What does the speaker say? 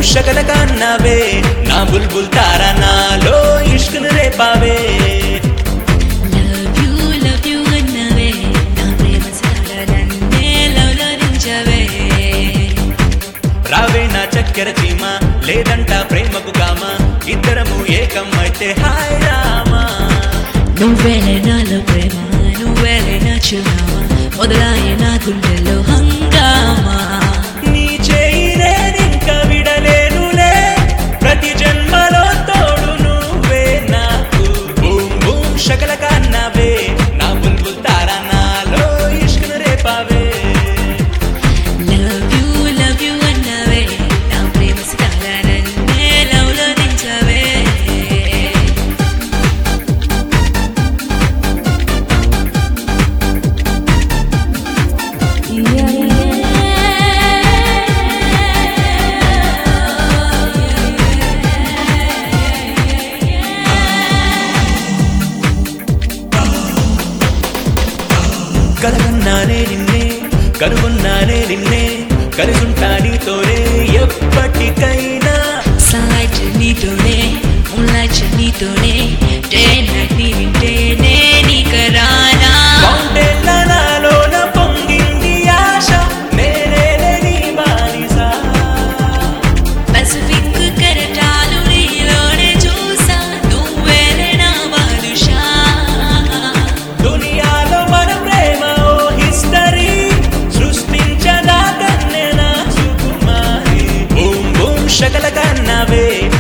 शकल कन्नावे ना बुलबुल तारा नालो इश्क రేపావే love you అన్నవే నా ప్రేమ సాగరాన్నే లవ్ లో దించవే రావే నా చక్కెర చీమ లేదంట ప్రేమకు కామ ఇద్దరము ఏకం అయితే హాయ్ రామా నువ్వేలే నాలో ప్రేమ నువ్వేలే నా చిరునామా మొదలాయే నా గుండెల్లో హంగామా నీ చేయి నేనింక విడలేనులే ప్రతి జన్మలో తోడు నువ్వే నాకు బూమ్ బూమ్ शकल కన్నావే నా బుల్బుల్ తారా నాలో ఇష్క్ రేపావే love you అన్నవే నా ప్రేమ సాగరాన్నే లవ్ లో దించవే కలగన్నానే నిన్నే కనుగొన్నానే నిన్నే కలిసుంటా నీతోనే ఎప్పటికైనా సన్లైట్ నీతోనే మూన్లైట్ నీతోనే డే నైట్ నీ వింటేనే నీకరానా మౌంటైన్ల నాలోన పొంగింది ఆశ నేనేలే నీ బానిస పసిఫిక్ కెరటాలు నీలోనే చూసా నువ్వేలే నా బాదుషా దునియాలో మన ప్రేమ ఓ హిస్టరీ సృష్టించదా కన్నె నా సుకుమారి బూమ్ బూమ్ शकल కన్నావే